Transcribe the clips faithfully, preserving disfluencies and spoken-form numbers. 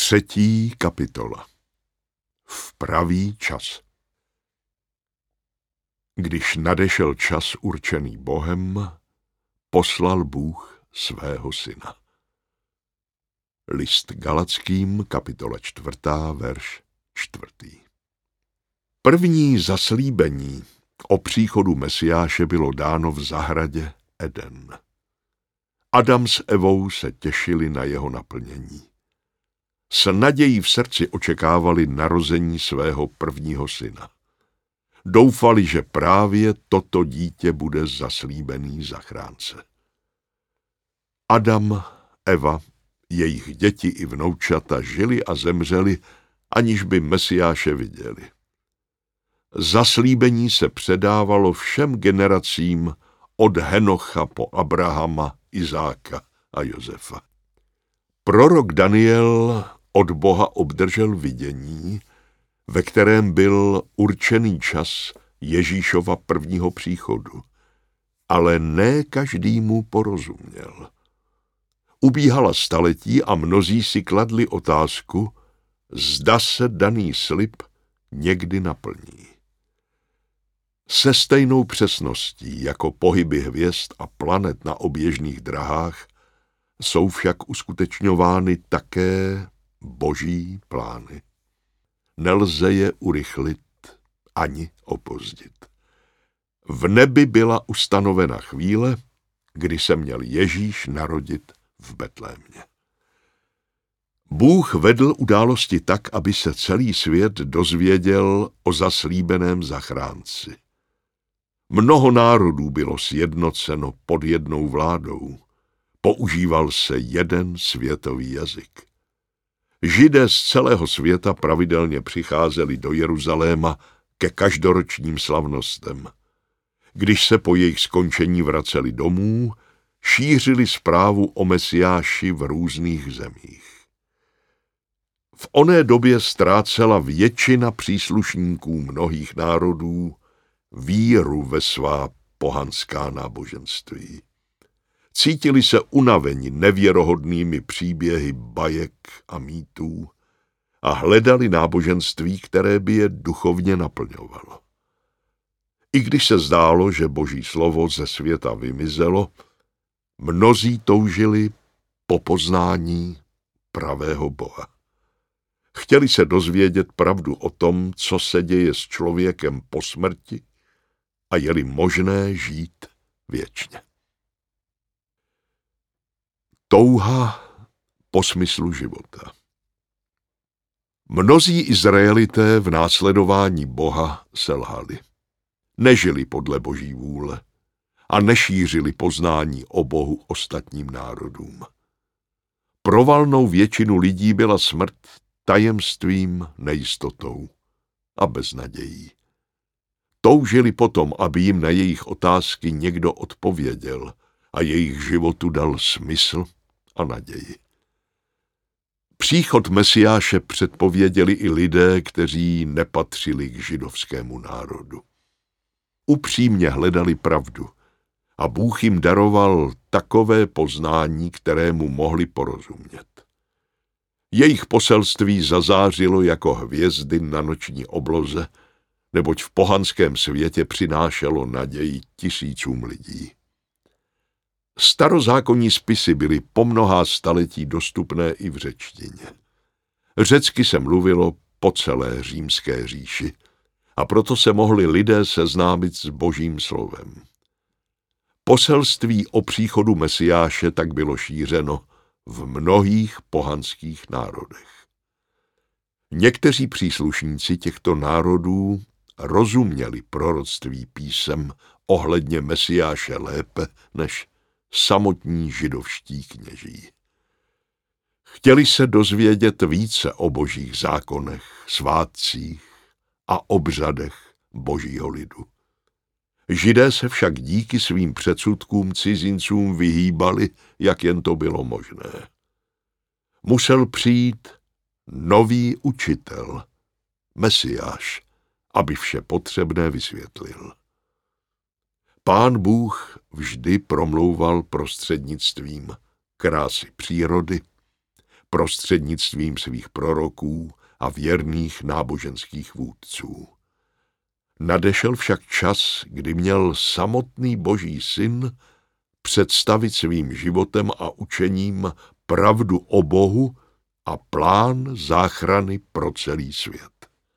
Třetí kapitola. V pravý čas. Když nadešel čas určený Bohem, poslal Bůh svého syna. List Galatským, kapitola čtvrtá, verš čtvrtý. První zaslíbení o příchodu Mesiáše bylo dáno v zahradě Eden. Adam s Evou se těšili na jeho naplnění. S nadějí v srdci očekávali narození svého prvního syna. Doufali, že právě toto dítě bude zaslíbený zachránce. Adam, Eva, jejich děti i vnoučata žili a zemřeli, aniž by Mesiáše viděli. Zaslíbení se předávalo všem generacím od Henocha po Abrahama, Izáka a Josefa. Prorok Daniel od Boha obdržel vidění, ve kterém byl určený čas Ježíšova prvního příchodu, ale ne každý mu porozuměl. Ubíhala staletí a mnozí si kladli otázku, zda se daný slib někdy naplní. Se stejnou přesností jako pohyby hvězd a planet na oběžných drahách jsou však uskutečňovány také boží plány. Nelze je urychlit ani opozdit. V nebi byla ustanovena chvíle, kdy se měl Ježíš narodit v Betlémě. Bůh vedl události tak, aby se celý svět dozvěděl o zaslíbeném zachránci. Mnoho národů bylo sjednoceno pod jednou vládou. Používal se jeden světový jazyk. Židé z celého světa pravidelně přicházeli do Jeruzaléma ke každoročním slavnostem. Když se po jejich skončení vraceli domů, šířili zprávu o Mesiáši v různých zemích. V oné době ztrácela většina příslušníků mnohých národů víru ve svá pohanská náboženství. Cítili se unaveni nevěrohodnými příběhy bajek a mýtů a hledali náboženství, které by je duchovně naplňovalo. I když se zdálo, že Boží slovo ze světa vymizelo, mnozí toužili po poznání pravého Boha. Chtěli se dozvědět pravdu o tom, co se děje s člověkem po smrti a je-li možné žít věčně. Touha po smyslu života. Mnozí Izraelité v následování Boha selhali. Nežili podle Boží vůle a nešířili poznání o Bohu ostatním národům. Pro valnou většinu lidí byla smrt tajemstvím, nejistotou a beznadějí. Toužili potom, aby jim na jejich otázky někdo odpověděl a jejich životu dal smysl a naději. Příchod Mesiáše předpověděli i lidé, kteří nepatřili k židovskému národu. Upřímně hledali pravdu a Bůh jim daroval takové poznání, kterému mohli porozumět. Jejich poselství zazářilo jako hvězdy na noční obloze, neboť v pohanském světě přinášelo naději tisícům lidí. Starozákonní spisy byly po mnohá staletí dostupné i v řečtině. Řecky se mluvilo po celé římské říši a proto se mohli lidé seznámit s Božím slovem. Poselství o příchodu Mesiáše tak bylo šířeno v mnohých pohanských národech. Někteří příslušníci těchto národů rozuměli proroctví písem ohledně Mesiáše lépe než samotní židovští kněží. Chtěli se dozvědět více o božích zákonech, svátcích a obřadech božího lidu. Židé se však díky svým předsudkům cizincům vyhýbali, jak jen to bylo možné. Musel přijít nový učitel, Mesiáš, aby vše potřebné vysvětlil. Pán Bůh vždy promlouval prostřednictvím krásy přírody, prostřednictvím svých proroků a věrných náboženských vůdců. Nadešel však čas, kdy měl samotný Boží syn představit svým životem a učením pravdu o Bohu a plán záchrany pro celý svět.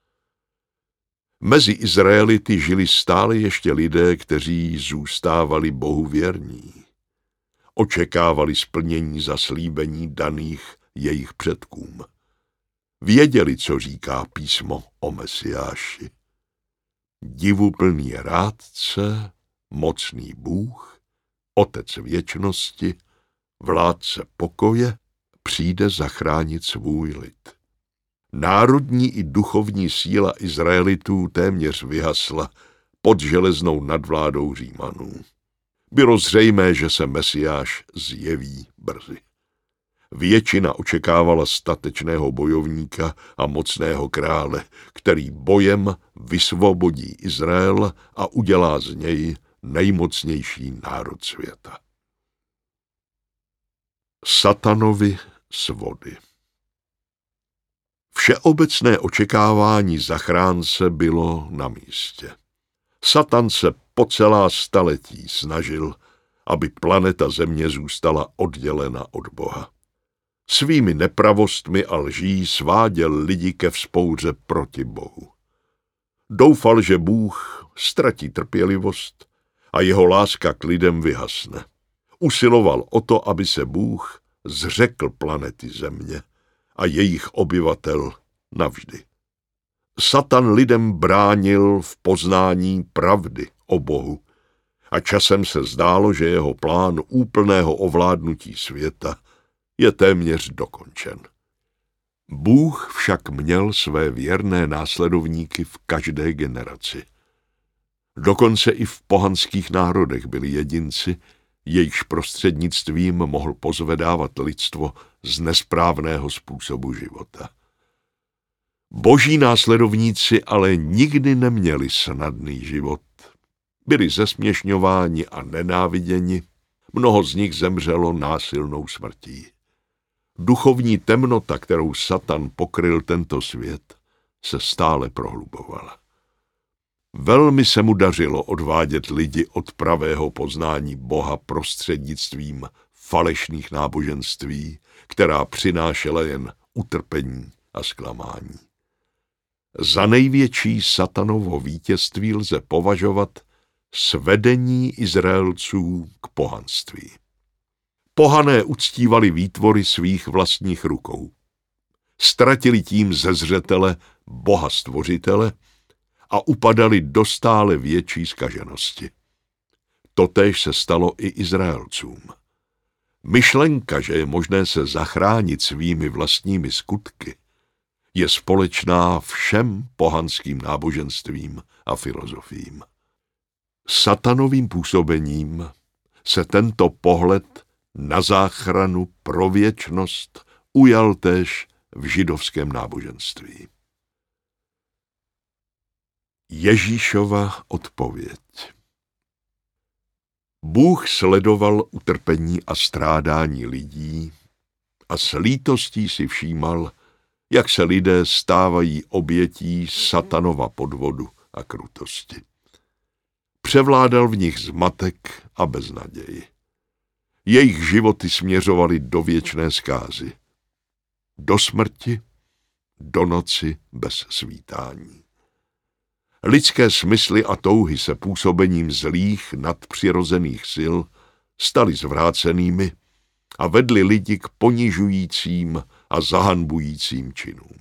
Mezi Izraelity žili stále ještě lidé, kteří zůstávali Bohu věrní. Očekávali splnění zaslíbení daných jejich předkům. Věděli, co říká písmo o Mesiáši. Divuplný rádce, mocný Bůh, Otec věčnosti, vládce pokoje, přijde zachránit svůj lid. Národní i duchovní síla Izraelitů téměř vyhasla pod železnou nadvládou Římanů. Bylo zřejmé, že se Mesiáš zjeví brzy. Většina očekávala statečného bojovníka a mocného krále, který bojem vysvobodí Izrael a udělá z něj nejmocnější národ světa. Satanovi svody. Všeobecné očekávání zachránce bylo na místě. Satan se po celá staletí snažil, aby planeta Země zůstala oddělena od Boha. Svými nepravostmi a lží sváděl lidi ke vzpouře proti Bohu. Doufal, že Bůh ztratí trpělivost a jeho láska k lidem vyhasne. Usiloval o to, aby se Bůh zřekl planety Země a jejich obyvatel navždy. Satan lidem bránil v poznání pravdy o Bohu a časem se zdálo, že jeho plán úplného ovládnutí světa je téměř dokončen. Bůh však měl své věrné následovníky v každé generaci. Dokonce i v pohanských národech byli jedinci, jejichž prostřednictvím mohl pozvedávat lidstvo z nesprávného způsobu života. Boží následovníci ale nikdy neměli snadný život. Byli zesměšňováni a nenáviděni, mnoho z nich zemřelo násilnou smrtí. Duchovní temnota, kterou Satan pokryl tento svět, se stále prohlubovala. Velmi se mu dařilo odvádět lidi od pravého poznání Boha prostřednictvím falešných náboženství, která přinášela jen utrpení a zklamání. Za největší satanovo vítězství lze považovat svedení Izraelců k pohanství. Pohané uctívali výtvory svých vlastních rukou. Ztratili tím ze zřetele Boha stvořitele a upadali do stále větší zkaženosti. Totéž se stalo i Izraelcům. Myšlenka, že je možné se zachránit svými vlastními skutky, je společná všem pohanským náboženstvím a filozofiím. Satanovým působením se tento pohled na záchranu pro věčnost ujal též v židovském náboženství. Ježíšova odpověď. Bůh sledoval utrpení a strádání lidí a s lítostí si všímal, jak se lidé stávají obětí Satanova podvodu a krutosti. Převládal v nich zmatek a beznaděj. Jejich životy směřovaly do věčné zkázy. Do smrti, do noci bez svítání. Lidské smysly a touhy se působením zlých nadpřirozených sil staly zvrácenými a vedly lidi k ponižujícím a zahanbujícím činům.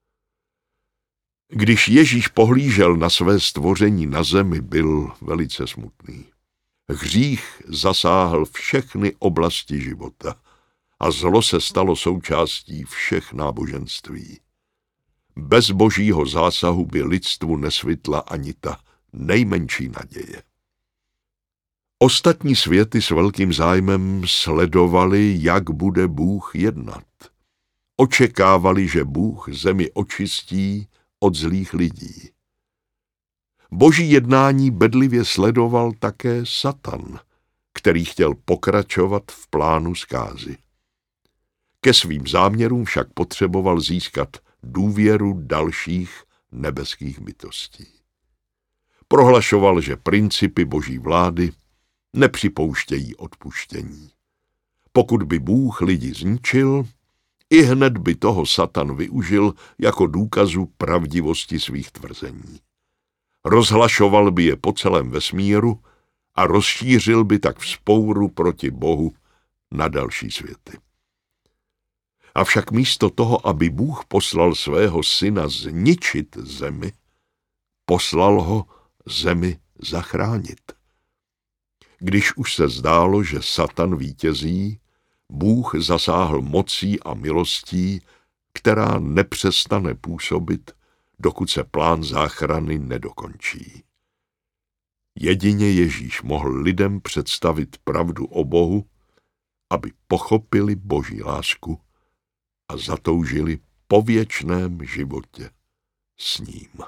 Když Ježíš pohlížel na své stvoření na zemi, byl velice smutný. Hřích zasáhl všechny oblasti života a zlo se stalo součástí všech náboženství. Bez božího zásahu by lidstvu nesvitla ani ta nejmenší naděje. Ostatní světy s velkým zájmem sledovali, jak bude Bůh jednat. Očekávali, že Bůh zemi očistí od zlých lidí. Boží jednání bedlivě sledoval také Satan, který chtěl pokračovat v plánu zkázy. Ke svým záměrům však potřeboval získat důvěru dalších nebeských bytostí. Prohlašoval, že principy boží vlády nepřipouštějí odpuštění. Pokud by Bůh lidi zničil, i hned by toho Satan využil jako důkazu pravdivosti svých tvrzení. Rozhlašoval by je po celém vesmíru a rozšířil by tak vzpouru proti Bohu na další světy. Avšak místo toho, aby Bůh poslal svého syna zničit zemi, poslal ho zemi zachránit. Když už se zdálo, že Satan vítězí, Bůh zasáhl mocí a milostí, která nepřestane působit, dokud se plán záchrany nedokončí. Jedině Ježíš mohl lidem představit pravdu o Bohu, aby pochopili Boží lásku a zatoužili po věčném životě s ním.